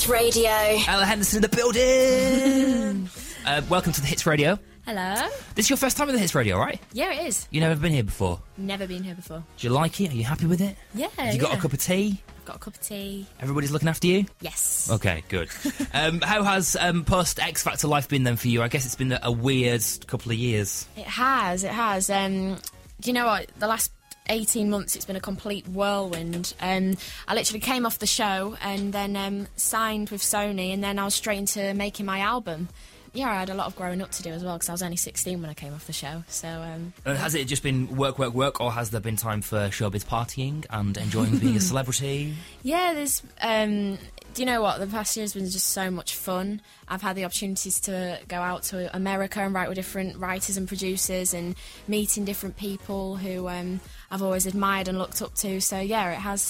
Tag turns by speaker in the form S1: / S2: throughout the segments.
S1: Hits Radio.
S2: Ella Henderson in the building. Welcome to the Hits Radio.
S3: Hello.
S2: This is your first time with the Hits Radio, right?
S3: Yeah, it is.
S2: You've never been here before?
S3: Never been here before.
S2: Do you like it? Are you happy with it?
S3: Yeah.
S2: Have you got a cup of tea?
S3: I've got a cup of tea.
S2: Everybody's looking after you?
S3: Yes.
S2: Okay, good. How has post X Factor life been then for you? I guess it's been a weird couple of years.
S3: It has. Do you know what? The last 18 months it's been a complete whirlwind. I literally came off the show and then signed with Sony, and then I was straight into making my album. Yeah, I had a lot of growing up to do as well, because I was only 16 when I came off the show. So
S2: has it just been work, or has there been time for showbiz partying and enjoying being a celebrity?
S3: Yeah, there's do you know what? The past year has been just so much fun. I've had the opportunities to go out to America and write with different writers and producers and meeting different people who I've always admired and looked up to. So yeah, it has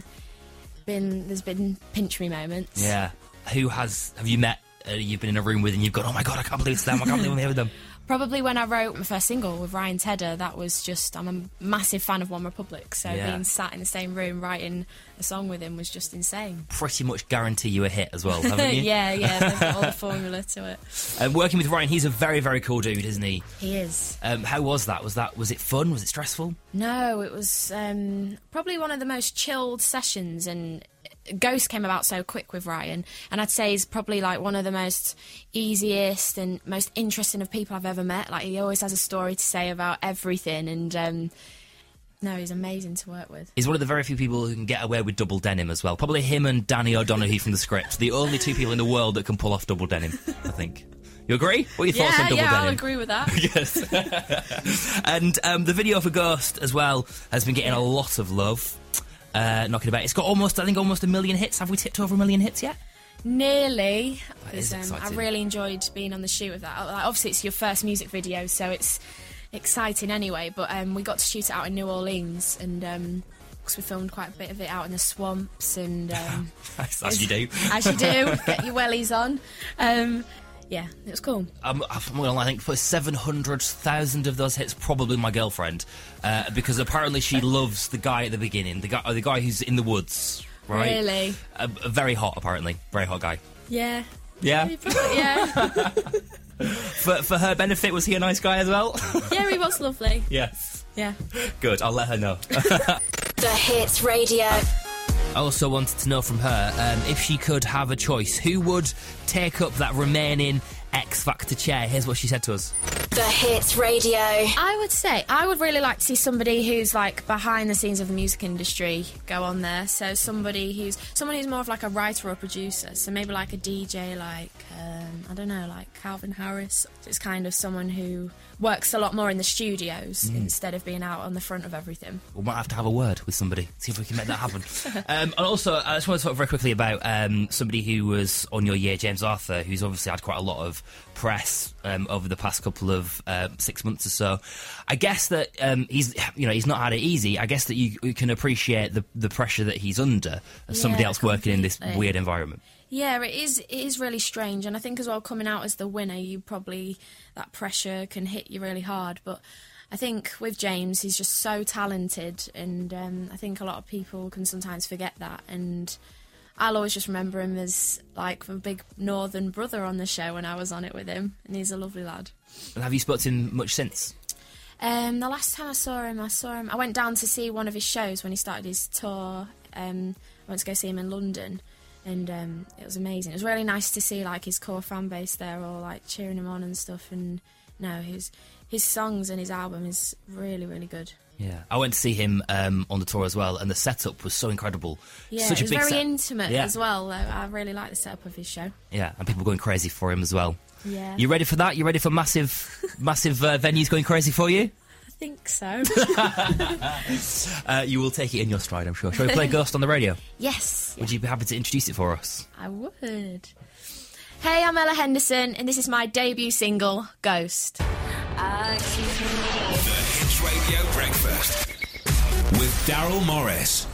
S3: there's been pinch me moments.
S2: Yeah. Have you met? You've been in a room with and you've gone, oh my god, I can't believe it's them, I can't believe I'm here with them.
S3: Probably when I wrote my first single with Ryan Tedder, that was just, I'm a massive fan of One Republic, so being sat in the same room writing a song with him was just insane.
S2: Pretty much guarantee you a hit as well, haven't you?
S3: yeah, they've got all the formula to it.
S2: Working with Ryan, he's a very, very cool dude, isn't he?
S3: He is.
S2: How was that? Was it fun? Was it stressful?
S3: No, it was probably one of the most chilled sessions, and Ghost came about so quick with Ryan, and I'd say he's probably like one of the most easiest and most interesting of people I've ever met. Like, he always has a story to say about everything, and no, he's amazing to work with.
S2: He's one of the very few people who can get away with double denim as well. Probably him and Danny O'Donoghue from The Script, the only two people in the world that can pull off double denim, I think. You agree? What are your thoughts on double denim?
S3: Yeah, I'll agree with that.
S2: Yes. And the video for Ghost as well has been getting a lot of love. Knocking about. It's got almost 1 million hits. Have we tipped over 1 million hits yet?
S3: Nearly.
S2: That is exciting.
S3: I really enjoyed being on the shoot with that. Obviously, it's your first music video, so it's exciting anyway. But we got to shoot it out in New Orleans, and because we filmed quite a bit of it out in the swamps, and
S2: as you do.
S3: As you do. Get your wellies on. Yeah, it was cool.
S2: I think for 700,000 of those hits, probably my girlfriend, because apparently she loves the guy at the beginning, the guy who's in the woods, right?
S3: Really?
S2: Very hot, apparently. Very hot guy.
S3: Yeah.
S2: Yeah?
S3: Yeah.
S2: For her benefit, was he a nice guy as well?
S3: Yeah, he was lovely.
S2: Yes.
S3: Yeah.
S2: Good, I'll let her know.
S1: The Hits Radio.
S2: I also wanted to know from her, if she could have a choice, who would take up that remaining X Factor chair? Here's what she said to us.
S1: The Hits Radio.
S3: I would say I would really like to see somebody who's like behind the scenes of the music industry go on there. So somebody who's more of like a writer or producer. So maybe like a DJ, like I don't know, like Calvin Harris. It's kind of someone who works a lot more in the studios instead of being out on the front of everything.
S2: We might have to have a word with somebody, see if we can make that happen. And also, I just want to talk very quickly about somebody who was on your year, James Arthur, who's obviously had quite a lot of press over the past couple of 6 months or so. I guess that he's not had it easy. I guess that you can appreciate the pressure that he's under as somebody else working in this weird environment.
S3: Yeah, it is really strange, and I think as well, coming out as the winner, that pressure can hit you really hard. But I think with James, he's just so talented, and I think a lot of people can sometimes forget that. And I'll always just remember him as like a big northern brother on the show when I was on it with him, and he's a lovely lad.
S2: And have you spoken to him much since?
S3: The last time I saw him, I went down to see one of his shows when he started his tour. I went to go see him in London. And it was amazing. It was really nice to see like his core fan base there, all like cheering him on and stuff. And no, his songs and his album is really, really good.
S2: Yeah, I went to see him on the tour as well, and the setup was so incredible.
S3: Yeah,
S2: such
S3: it was
S2: a big
S3: very intimate as well. I really like the setup of his show.
S2: Yeah, and people going crazy for him as well.
S3: Yeah.
S2: You ready for that? You ready for massive venues going crazy for you?
S3: I think so.
S2: You will take it in your stride, I'm sure. Shall we play Ghost on the radio?
S3: Yes.
S2: Would you be happy to introduce it for us?
S3: I would. Hey, I'm Ella Henderson, and this is my debut single, Ghost.
S4: The Hits Radio Breakfast with Daryl Morris.